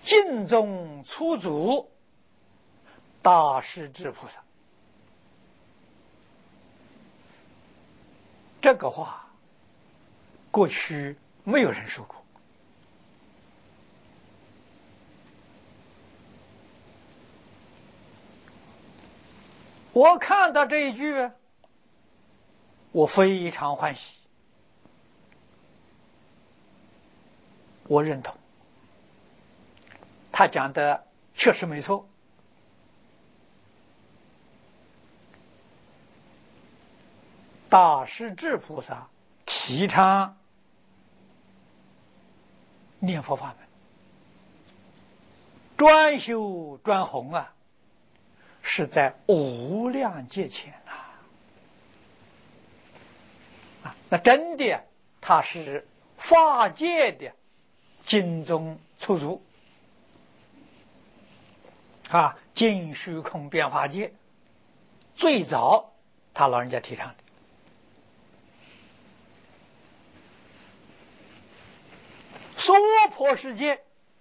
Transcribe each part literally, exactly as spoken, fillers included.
尽宗初祖大势至菩萨。这个话过去没有人说过。我看到这一句，我非常欢喜，我认同，他讲的确实没错。大势至菩萨提倡念佛法门，专修专弘啊，是在无量劫前啊！啊，那真的他是法界的经宗初祖啊，尽虚空遍法界最早他老人家提倡的。娑婆世界，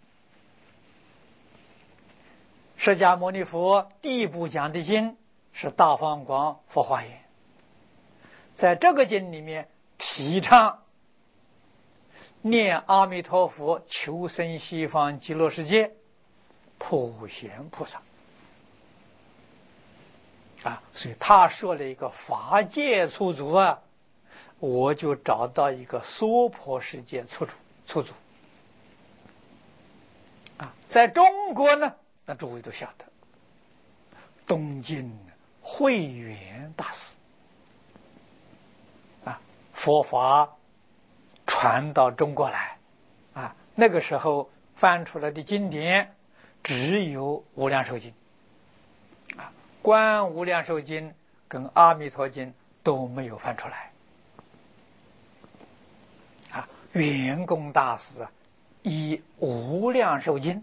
释迦牟尼佛第一部讲的经是《大放光佛华严》，在这个经里面提倡念阿弥陀佛求生西方极乐世界普贤菩萨啊，所以他说了一个法界初祖啊，我就找到一个娑婆世界初祖初祖啊，在中国呢，那诸位都晓得，东晋慧远大师啊，佛法传到中国来啊，那个时候翻出来的经典只有《无量寿经》啊，《观无量寿经》跟《阿弥陀经》都没有翻出来啊。圆公大师啊，以《无量寿经》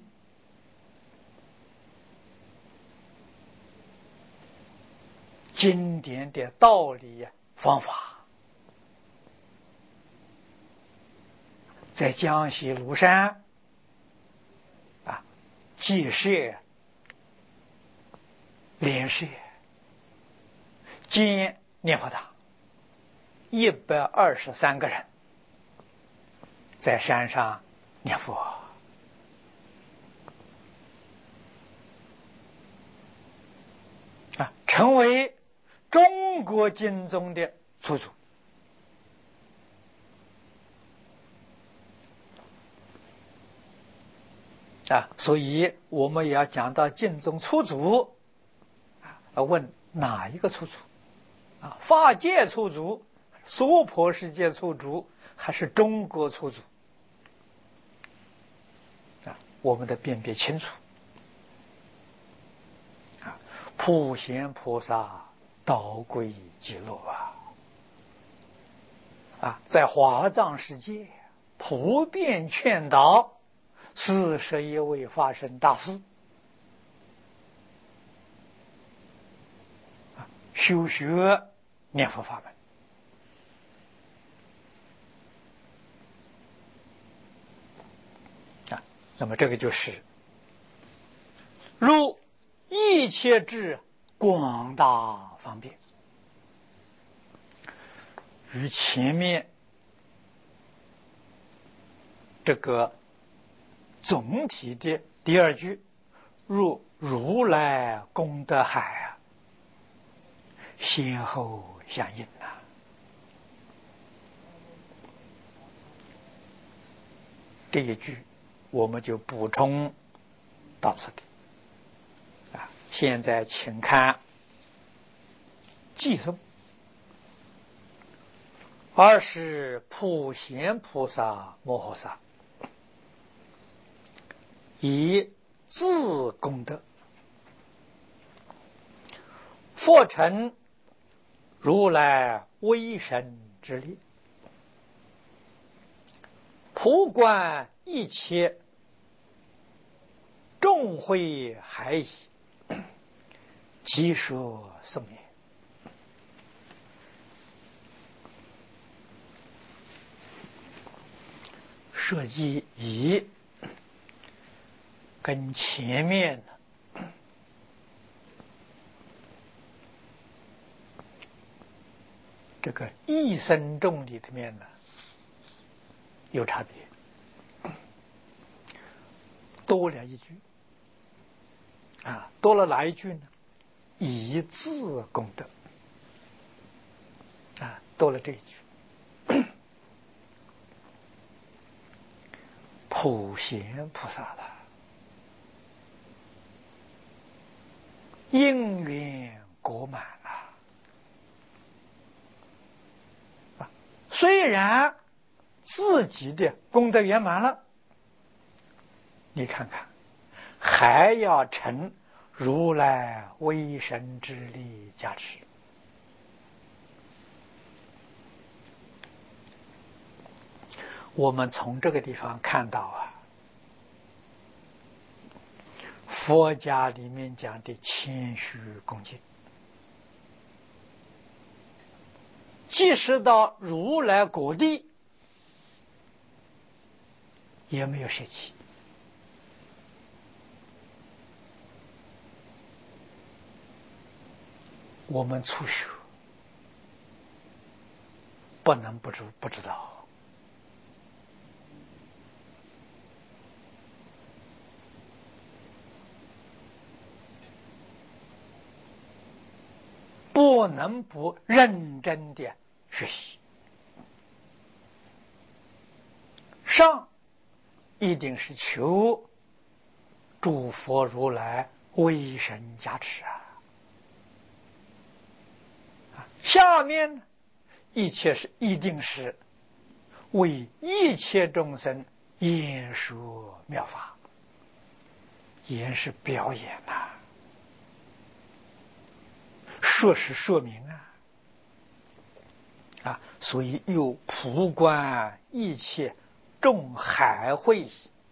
经典的道理方法，在江西庐山啊，建设联设建念佛堂，一百二十三个人在山上念佛啊，成为中国经宗的初祖啊，所以我们也要讲到经宗初祖啊，问哪一个初祖啊？法界初祖、娑婆世界初祖，还是中国初祖啊？我们得辨别清楚啊！普贤菩萨导归极乐啊！啊，在华藏世界普遍劝导四十一位法身大士啊，修学念佛法门啊。那么这个就是如一切智广大方便，与前面这个总体的第二句入如来功德海啊，先后相应呐、啊。这一句我们就补充到此地啊。现在请看偈颂。二是普贤菩萨摩诃萨以自功德，佛成如来威神之力，普观一切众会海矣，即说颂言。设计以跟前面的这个一生众里面呢有差别，多了一句啊，多了哪一句呢？以自功德啊，多了这一句。普贤菩萨了，因缘果满了。虽然自己的功德圆满了，你看看，还要承如来威神之力加持。我们从这个地方看到啊，佛家里面讲的谦虚恭敬，即使到如来果地也没有舍弃。我们初学不能不知不知道。不能不认真的学习。上一定是求诸佛如来威神加持啊，下面一切是一定是为一切众生演说妙法，演是表演呐、啊，说是说明啊，啊，所以又普观一切众海会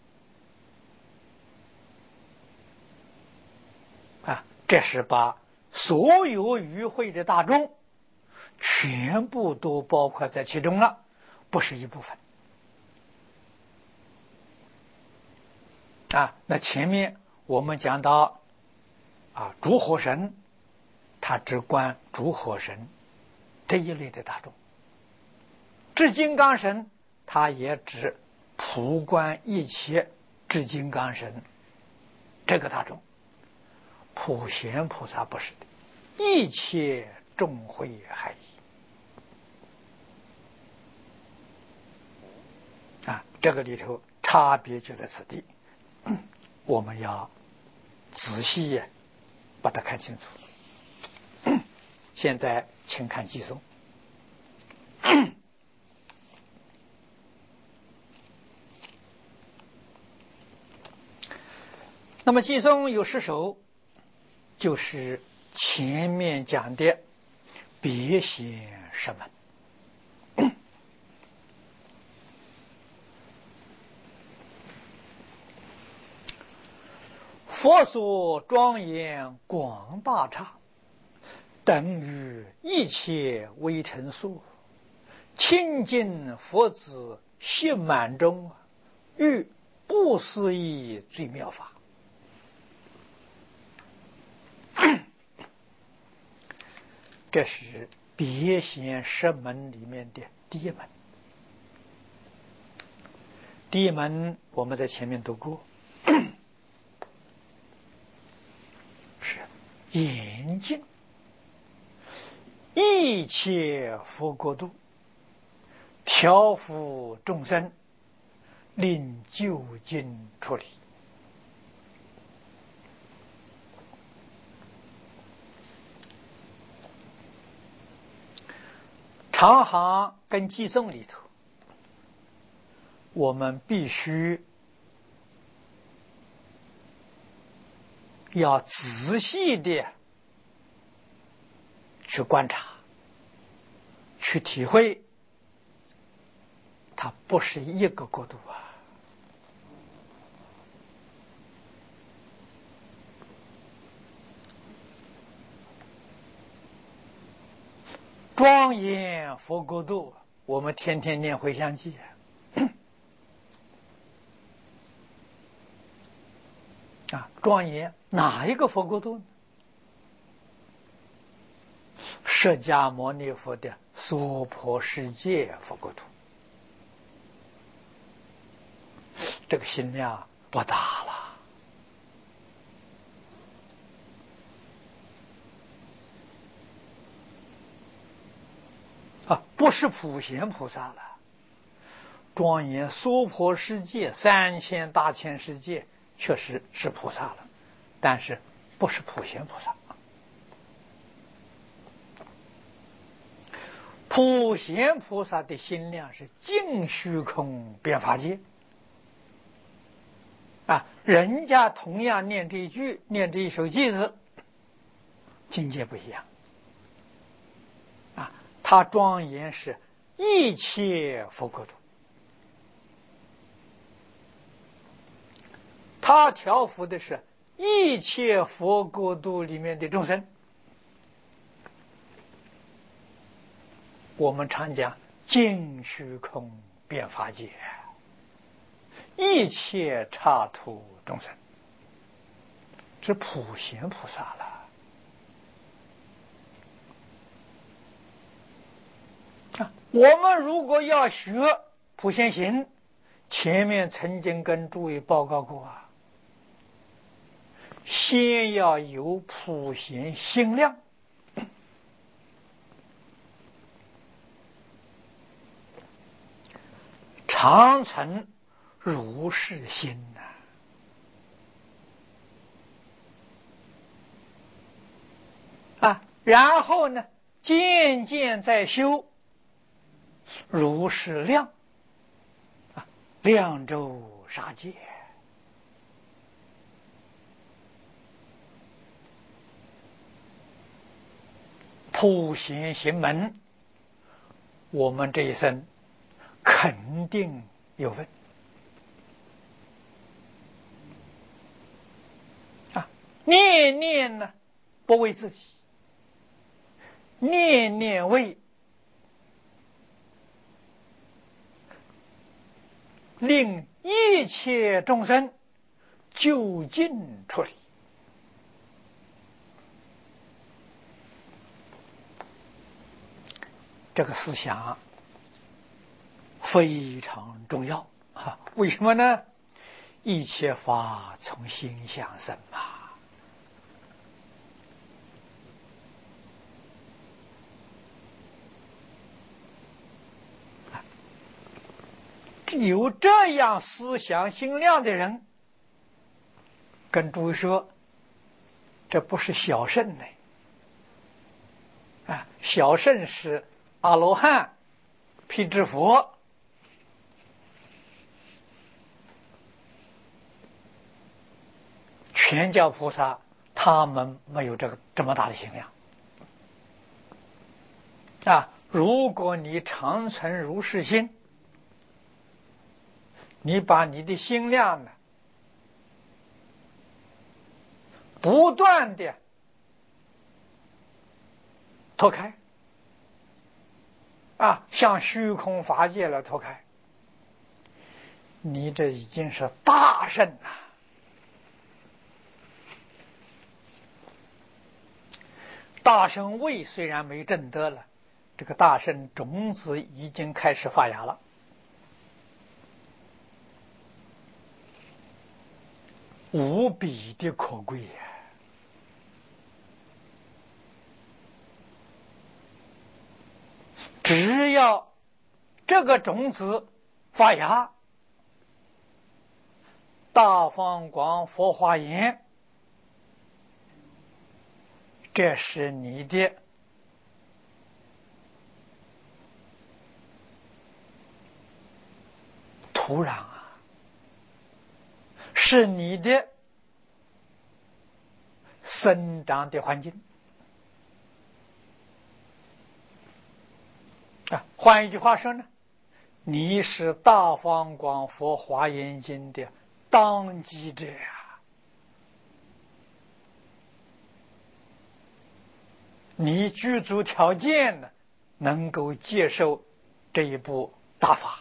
啊，这是把所有与会的大众全部都包括在其中了，不是一部分啊。那前面我们讲到啊，诸火神他只观诸火神这一类的大众，至金刚神他也只普观一切至金刚神这个大众。普贤菩萨不是的，一切众会海义啊，这个里头差别就在此地，我们要仔细把它看清楚。现在请看偈颂。那么偈颂有十首，就是前面讲的别显十门。佛所庄严广大刹，等于一切微尘数，清净佛子悉满中，欲不思议最妙法。这是别显十门里面的第一门。第一门我们在前面读过，是严禁一切佛国度，调伏众生，令究竟处理。长行跟偈颂里头，我们必须要仔细的去观察，去体会，它不是一个国度啊。庄严佛国度，我们天天念回向偈， 啊，庄严哪一个佛国度呢？释迦牟尼佛的娑婆世界佛国土，这个心量不大了啊，不是普贤菩萨了。庄严娑婆世界三千大千世界确实是菩萨了，但是不是普贤菩萨。普贤菩萨的心量是净虚空遍法界啊，人家同样念这一句，念这一首偈子，境界不一样啊。他庄严是一切佛国土，他调伏的是一切佛国度里面的众生。我们常讲净虚空遍法界，一切刹土众生，这普贤菩萨了啊！我们如果要学普贤行，前面曾经跟诸位报告过啊，先要有普贤心量。常存如是心呐、啊，啊，然后呢，渐渐在修如是量，啊，量周杀戒，普贤行门，我们这一生肯定有份啊！念念呢，不为自己，念念为令一切众生究竟出离。这个思想非常重要啊！为什么呢？一切法从心想生嘛。有这样思想心量的人，跟诸位说，这不是小圣呢。啊，小圣是阿罗汉、辟支佛。全教菩萨他们没有这个这么大的心量啊！如果你常存如是心，你把你的心量呢，不断的脱开啊，向虚空法界来脱开，你这已经是大圣了。大圣位虽然没证得了，这个大圣种子已经开始发芽了，无比的可贵呀！只要这个种子发芽，大放光佛华严，这是你的土壤啊，是你的生长的环境啊。换一句话说呢，你是大放光佛华严经的当机者啊。你具足条件呢，能够接受这一部大法。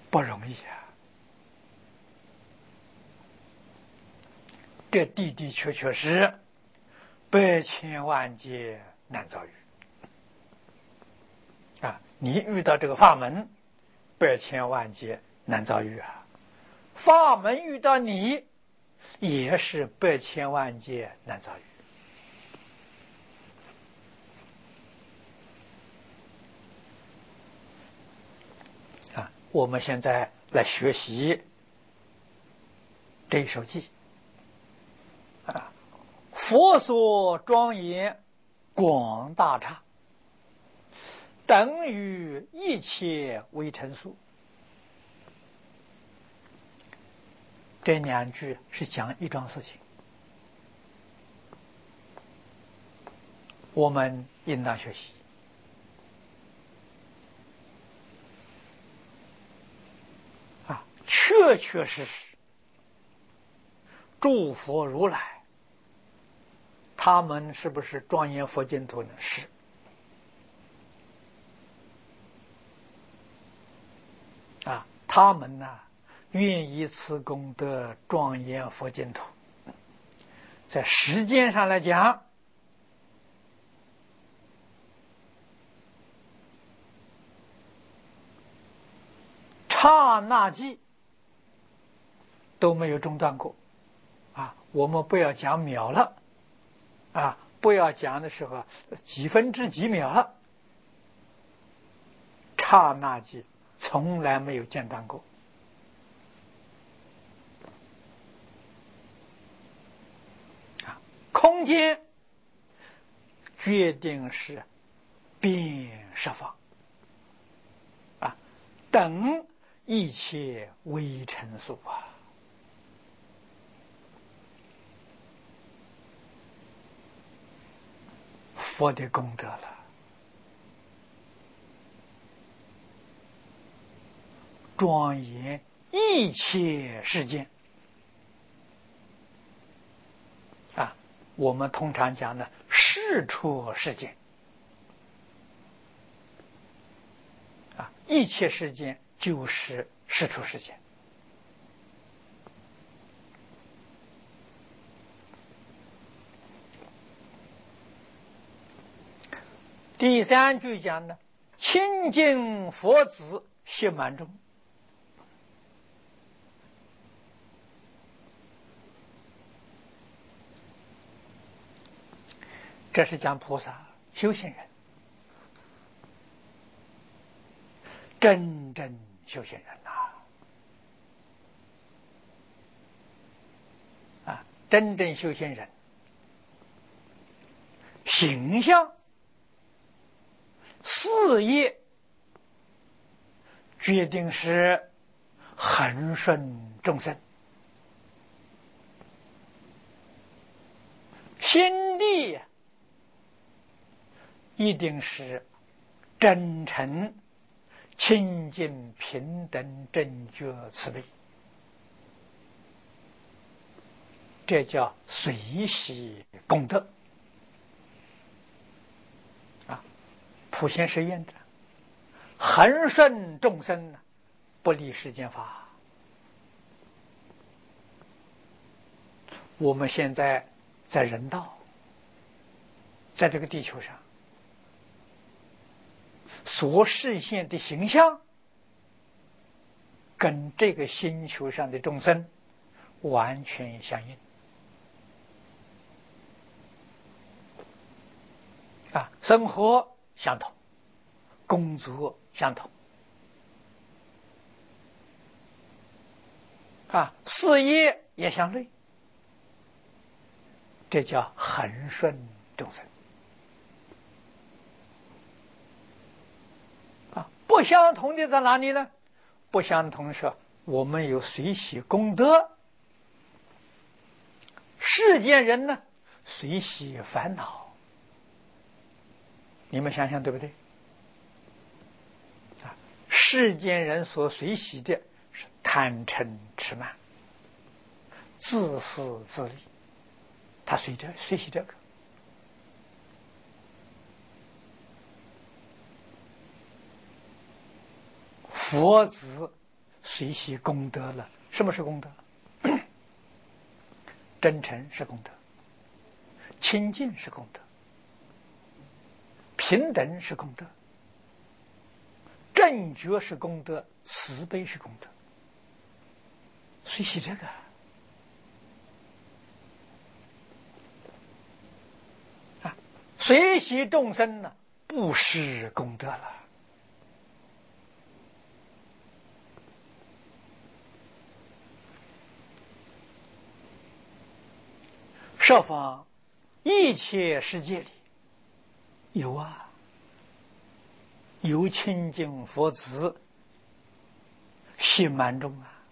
不容易啊！这的的确确是百千万劫难遭遇啊！你遇到这个法门，百千万劫难遭遇啊！法门遇到你，也是百千万劫难遭遇。啊，我们现在来学习这一首偈啊，佛所庄严广大刹，等于一切微尘数。这两句是讲一桩事情，我们应当学习啊，确确实实，诸佛如来他们是不是庄严佛净土呢？是。啊，他们呢，愿以此功德庄严佛净土。在时间上来讲，刹那际都没有中断过啊！我们不要讲秒了啊，不要讲的时候几分之几秒了，刹那际从来没有间断过啊！空间决定是变十方啊，等一切微尘数啊！佛的功德了，庄严一切世间啊！我们通常讲的世出世间啊，一切世间就是世出世间。第三句讲的清净佛子悉满中，这是讲菩萨修行人，真正修行人呐、啊！啊，真正修行人形象事业决定是恒顺众生，心地一定是真诚清净平等正觉慈悲，这叫随喜功德啊！普贤实愿者恒顺众生，不离世间法。我们现在在人道，在这个地球上所实现的形象，跟这个星球上的众生完全相应啊，生活相同，工作相同啊，事业也相类，这叫恒顺众生啊。不相同的在哪里呢？不相同是我们有随喜功德，世间人呢随喜烦恼。你们想想对不对啊？世间人所随喜的是贪嗔痴慢、自私自利，他随着随喜这个。佛子随喜功德了。什么是功德？真诚是功德，清净是功德，平等是功德，正觉是功德，慈悲是功德。随喜这个啊，随喜众生呢，不失功德了。设法一切世界里有啊，有清净佛子心蛮重啊。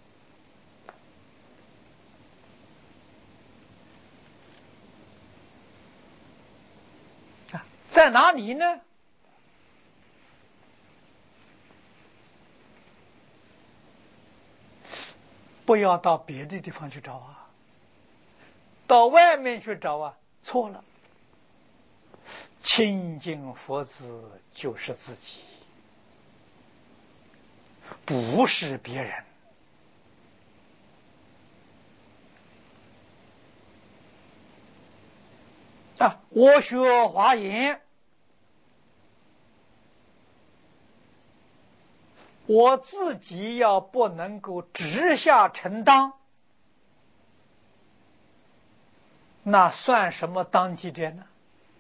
啊，在哪里呢？不要到别的地方去找啊，到外面去找啊，错了。清净佛子就是自己，不是别人。啊，我学华严，我自己要不能够直下承当，那算什么当机者呢？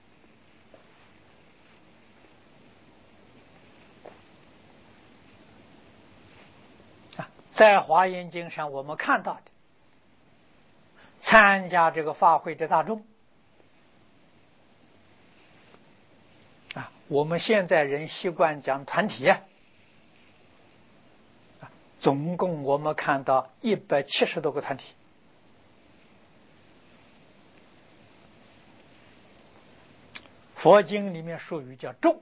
啊，在华严经上我们看到的，参加这个法会的大众啊，我们现在人习惯讲团体啊，总共我们看到一百七十多个团体。佛经里面术语叫众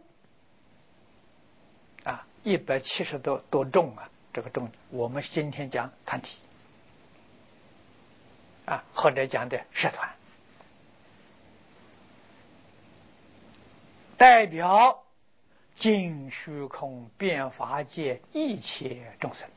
啊，一百七十多多众啊，这个众我们今天讲团体啊，或者讲的社团，代表尽虚空遍法界一切众生。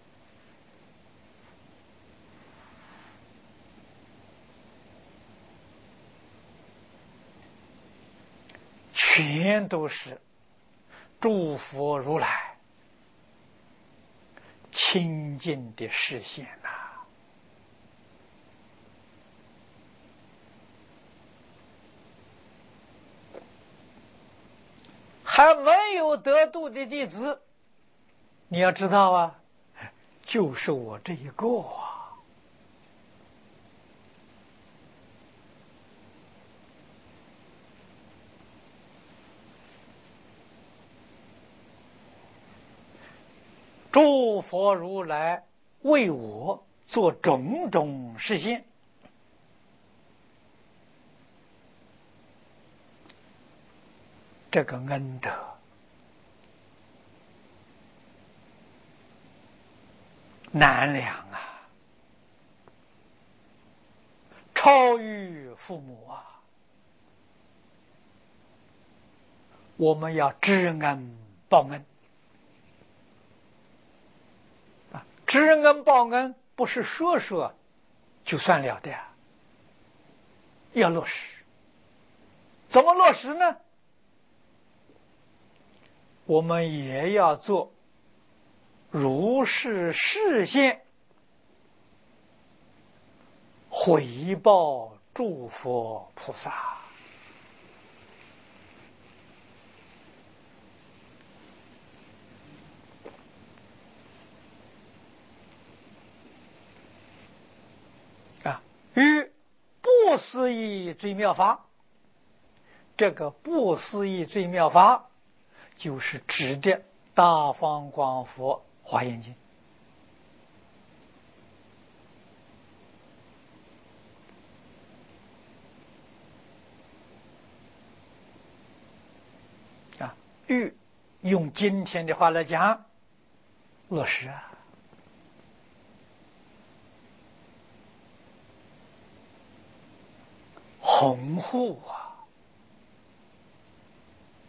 全都是诸佛如来清净的视线呐、啊！还没有得度的弟子，你要知道啊，就是我这一个啊。诸佛如来为我做种种示现，这个恩德难量啊，超于父母啊！我们要知恩报恩啊！知恩报恩不是说说就算了的呀，要落实。怎么落实呢？我们也要做如是示现，回报诸佛菩萨。啊，与不思议最妙法，这个不思议最妙法就是指的大方广佛华严经。啊，欲用今天的话来讲，落实啊，弘护啊，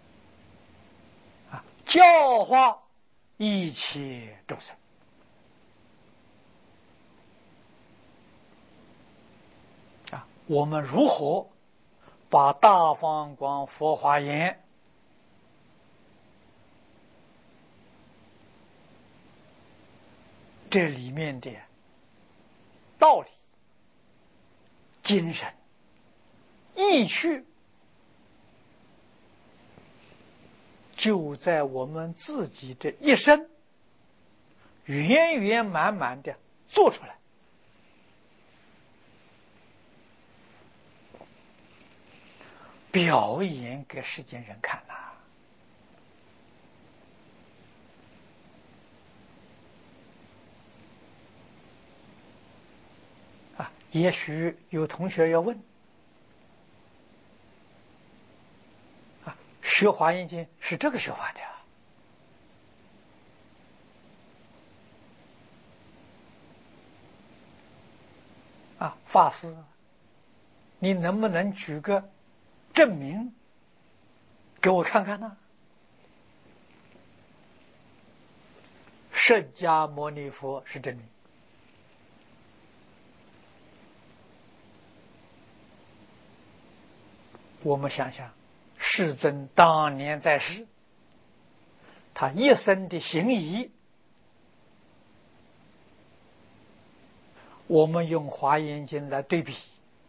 啊，教化一切众生。 我们如何把大放光佛华严这里面的道理、精神、意趣，就在我们自己这一生圆圆满满的做出来，表演给世间人看呐、啊！啊，也许有同学要问：啊，学华严经是这个学法的啊？啊，法师，你能不能举个证明给我看看呢？释迦牟尼佛是证明。我们想想，世尊当年在世，他一生的行仪，我们用华严经来对比，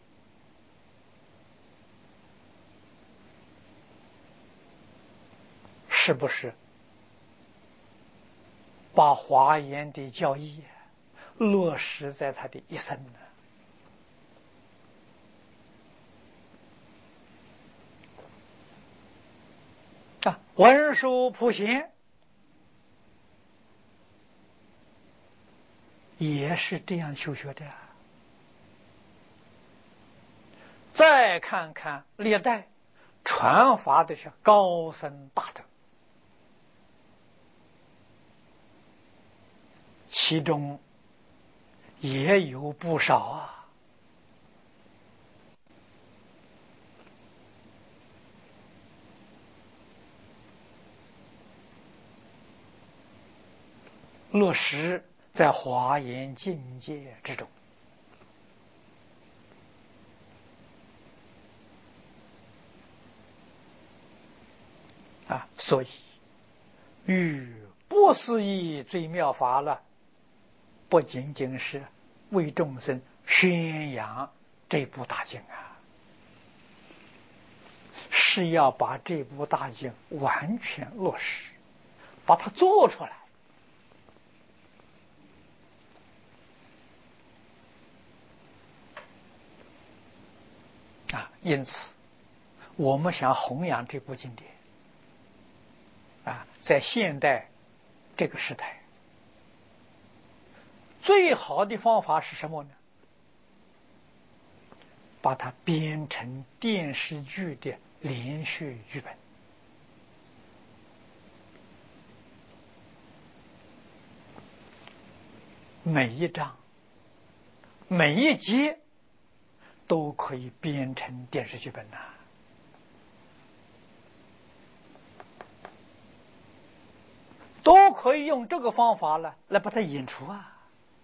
是不是把华严的教义落实在他的一生呢？啊，文殊普贤也是这样修学的。再看看历代传法的是高僧大德，其中也有不少啊，落实在华严境界之中。啊，所以与不思议最妙法了，不仅仅是为众生宣扬这部大经啊，是要把这部大经完全落实，把它做出来。啊，因此我们想弘扬这部经典啊，在现代这个时代，最好的方法是什么呢？把它编成电视剧的连续剧本，每一章、每一集都可以编成电视剧本呐、啊。都可以用这个方法了来把它演出啊！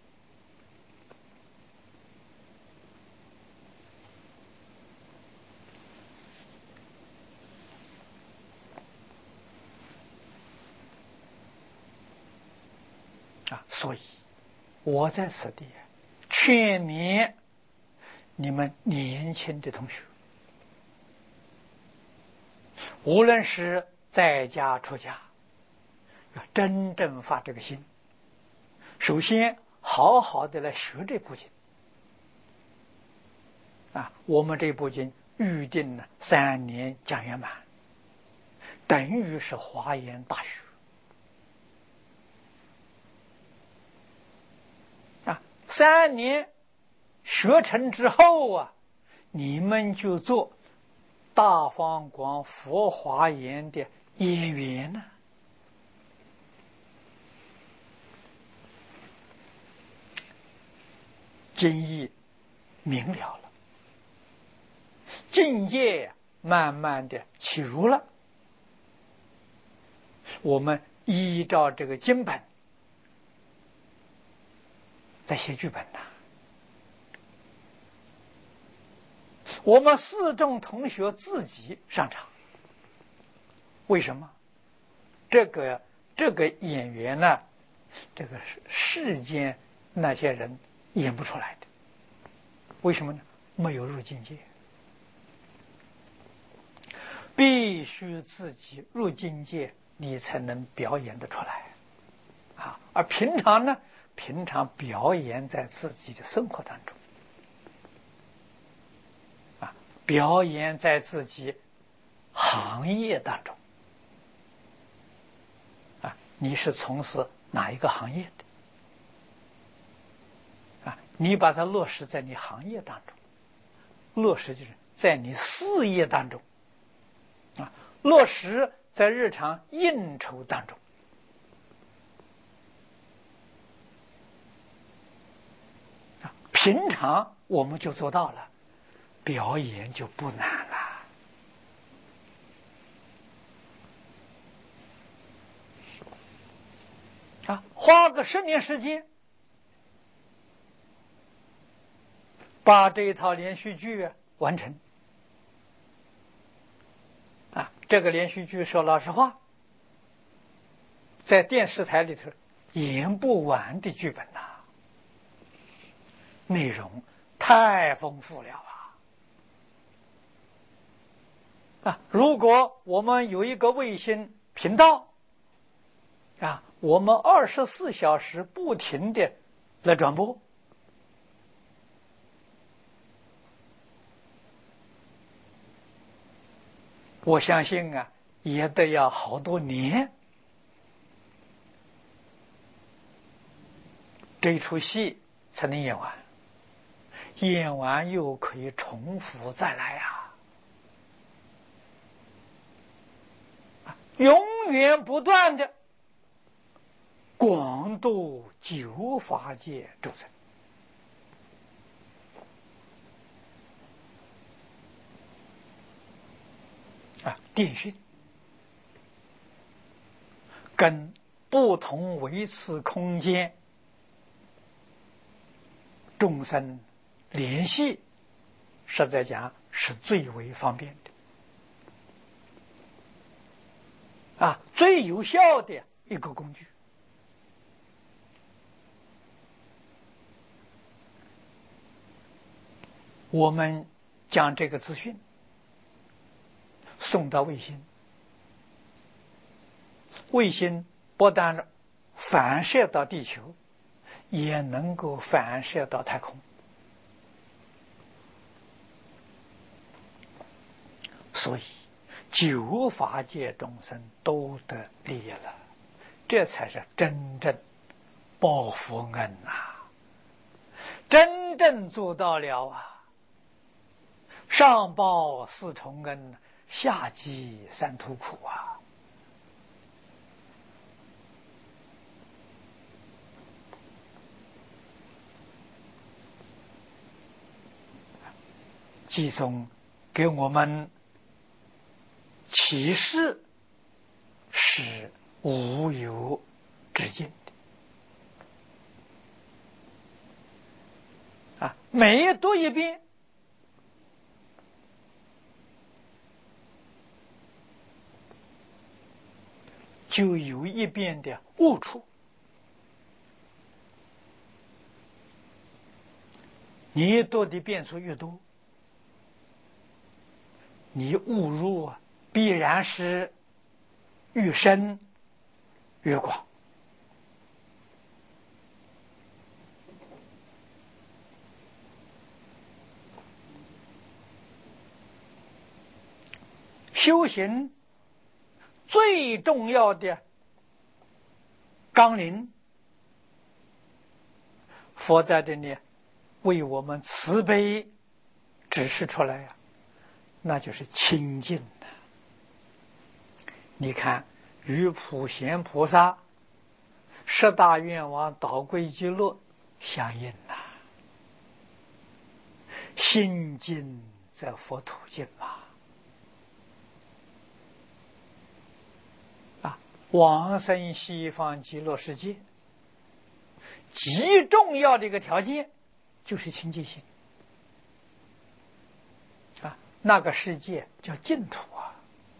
啊，所以我在此地劝勉你们年轻的同学，无论是在家出家，要真正发这个心，首先好好的来学这部经啊。我们这部经预定了三年讲圆满，等于是华严大学啊。三年学成之后啊，你们就做大方广佛华严的演员呢。经义明了了，境界慢慢的起入了，我们依照这个经本来写剧本呐、 我们四众同学自己上场。为什么？这个这个演员呢，这个是世间那些人演不出来的。为什么呢？没有入境界，必须自己入境界，你才能表演得出来啊！而平常呢，平常表演在自己的生活当中啊，表演在自己行业当中啊，你是从事哪一个行业的啊？你把它落实在你行业当中，落实就是在你事业当中啊，落实在日常应酬当中啊，平常我们就做到了，表演就不难了啊，花个十年时间，把这一套连续剧完成啊！这个连续剧说老实话，在电视台里头演不完的剧本呐、啊，内容太丰富了啊！啊，如果我们有一个卫星频道啊，我们二十四小时不停的来转播。我相信啊，也得要好多年，这出戏才能演完，演完又可以重复再来呀、啊，永源不断的广度九法界众生。啊，电讯跟不同维次空间众生联系，实在讲是最为方便的啊，最有效的一个工具。我们将这个资讯送到卫星，卫星不但反射到地球，也能够反射到太空。所以九法界众生都得利益了，这才是真正报佛恩啊！真正做到了啊！上报四重恩，下济三途苦啊！偈颂给我们启示是无有止境的啊！每读一遍，就有一遍的悟处。你读的遍数越多，你悟入必然是越深越广。修行最重要的纲领，佛在这里为我们慈悲指示出来呀、啊，那就是清净的。你看与普贤菩萨十大愿望导归极乐相应呐、啊，心净则佛土净嘛。啊，往生西方极乐世界极重要的一个条件就是清净心。 那个世界叫净土啊。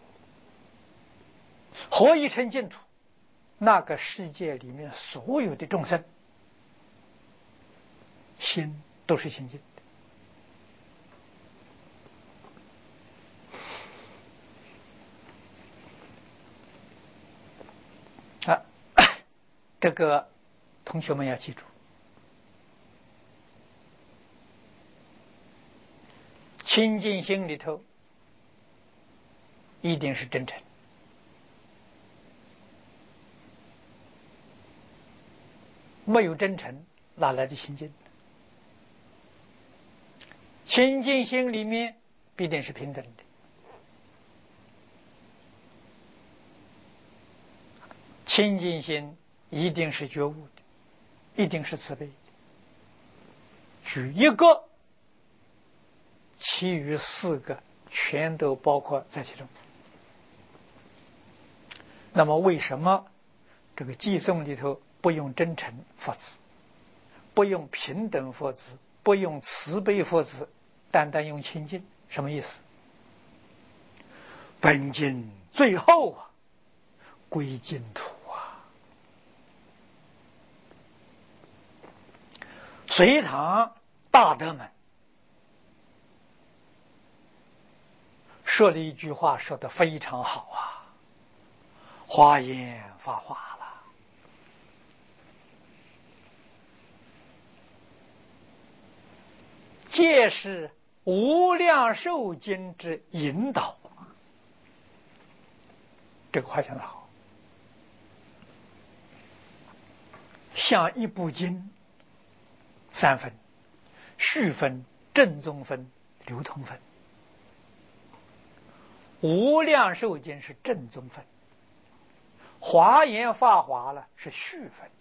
何以成净土？那个世界里面所有的众生心都是清净的啊。这个同学们要记住，清净心里头一定是真诚，没有真诚哪来的清净？清净心里面必定是平等的，清净心一定是觉悟的，一定是慈悲的。举一个，其余四个全都包括在其中。那么为什么这个偈颂里头不用真诚佛子，不用平等佛子，不用慈悲佛子，单单用清净？什么意思？本经最后啊，归净土啊。隋唐大德们说了一句话，说得非常好啊，华严发话了。皆是无量寿经之引导。这个话讲得好，像一部经三分：序分、正宗分、流通分。无量寿经是正宗分，华严法华了是序分。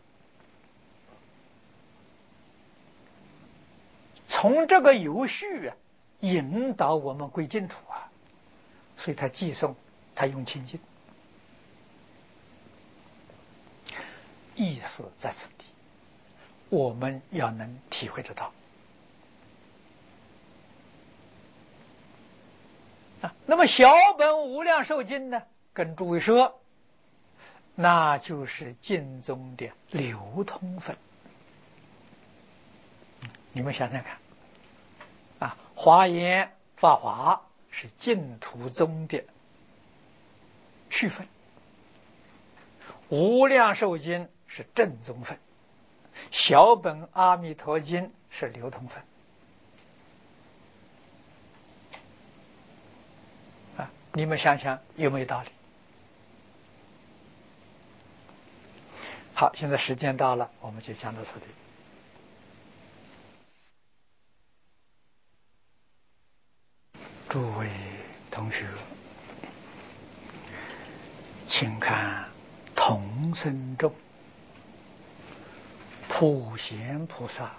从这个有序啊，引导我们归净土啊，所以他寄送，他用清净，意思在此地，我们要能体会得到啊。那么小本无量寿经呢，跟诸位说，那就是经中的流通分。你们想想看啊，华严法华是净土宗的序分，无量寿经是正宗分，小本阿弥陀经是流通分啊。你们想想有没有道理？好，现在时间到了，我们就讲到这里。诸位同学，请看同生咒，普贤菩萨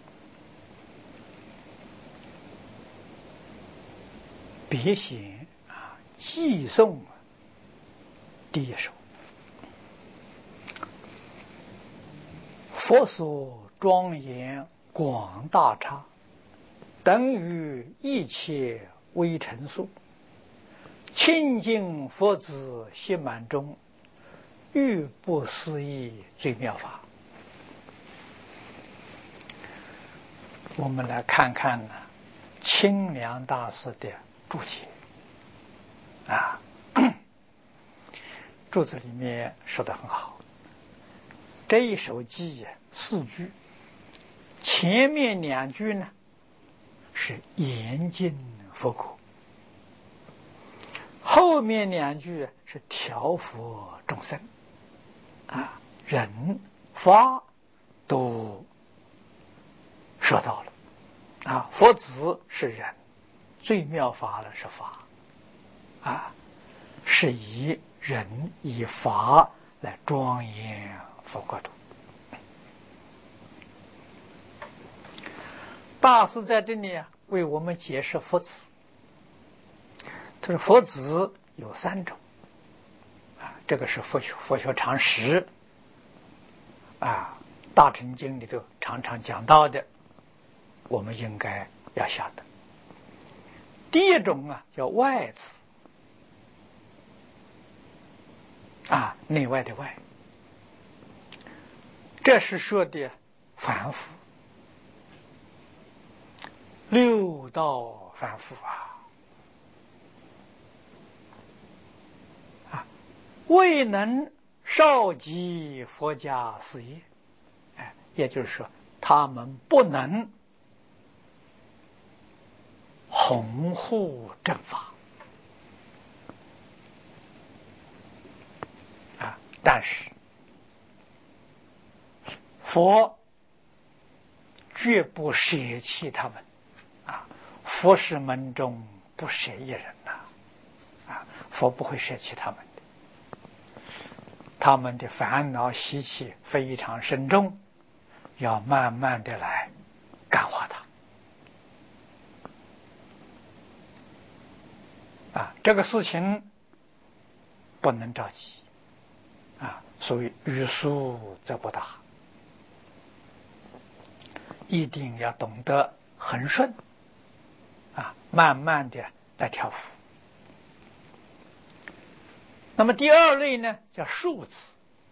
别显啊，偈颂第一首。佛所庄严广大刹，等于一切微尘数，清净佛子心满中，欲不思议最妙法。我们来看看呢，清凉大师的注解啊，注子里面说得很好。这一首偈四句，前面两句呢是严禁佛果，后面两句是调伏众生啊，人法都说到了啊。佛子是人，最妙法了是法啊，是以人以法来庄严佛国土。大师在这里啊，为我们解释佛子。他说佛子有三种啊，这个是佛学佛学常识啊，大乘经里头常常讲到的，我们应该要晓得。 第一种啊叫外字啊，内外的外，这是说的凡夫，六道凡夫啊啊，未能少及佛家事业，哎，也就是说，他们不能弘护正法啊，但是佛绝不舍弃他们啊，佛是门中不舍一人呐啊，佛不会舍弃他们的，他们的烦恼习气非常深重，要慢慢的来感化他啊，这个事情不能着急啊，所以欲速则不达，一定要懂得恒顺啊，慢慢的来调伏。那么第二类呢，叫数字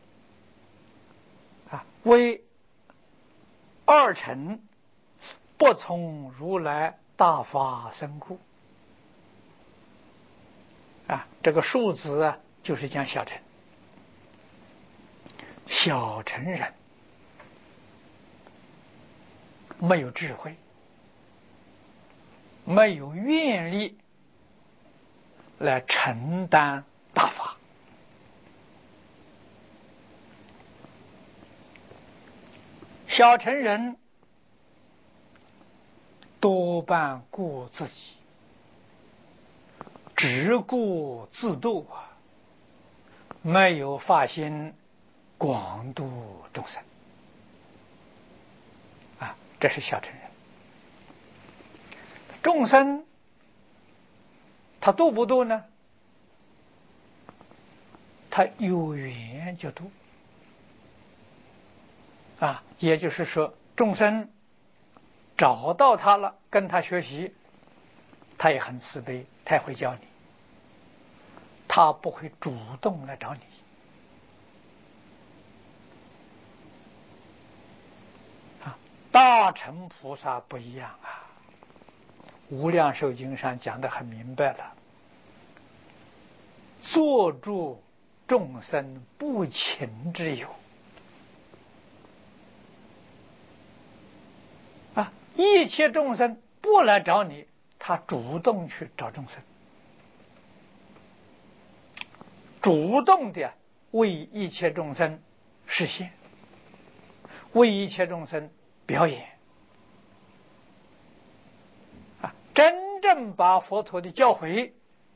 啊，为二乘不从如来大法身故啊，这个数字啊，就是讲小乘，小乘人没有智慧，没有愿力来承担大法。小乘人多半顾自己，只顾自度啊，没有发心广度众生啊，这是小乘人。众生他度不度呢？他有缘就度啊，也就是说，众生找到他了，跟他学习，他也很慈悲，他也会教你，他不会主动来找你啊。大乘菩萨不一样啊，无量寿经上讲得很明白了，作助众生不请之友啊，一切众生不来找你，他主动去找众生，主动的为一切众生实现，为一切众生表演啊，真正把佛陀的教诲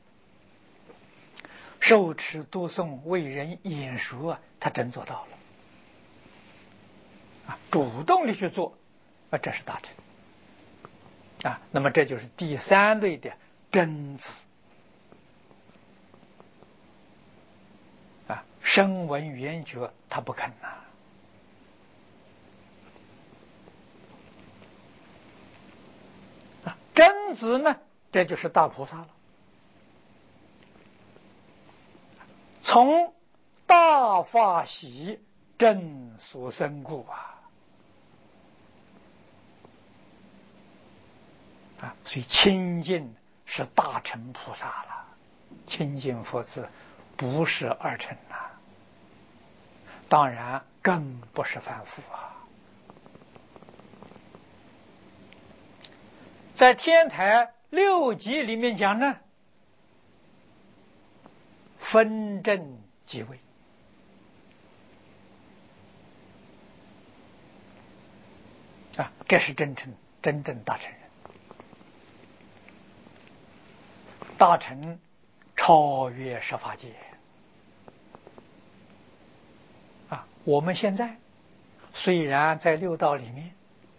受持读诵为人演说啊，他真做到了啊，主动的去做啊，这是大乘啊。那么这就是第三类的真子啊，声闻缘觉他不肯呐啊，真子呢，这就是大菩萨了。从大法喜正所生故啊啊，所以清净是大乘菩萨了，清净佛字不是二乘啊，当然更不是凡夫啊。在天台六集里面讲呢，分正即位啊，这是真正真正大乘人，大乘超越十法界啊。我们现在虽然在六道里面，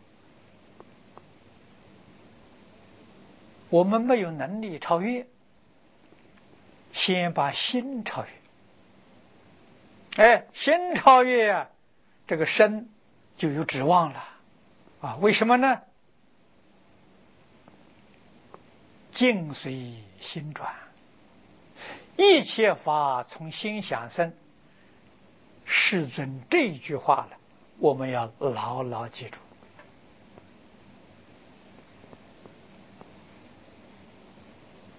我们没有能力超越，先把心超越。哎，心超越啊，这个身就有指望了啊。为什么呢？ 境随心转，一切法从心想生。世尊这句话了，我们要牢牢记住。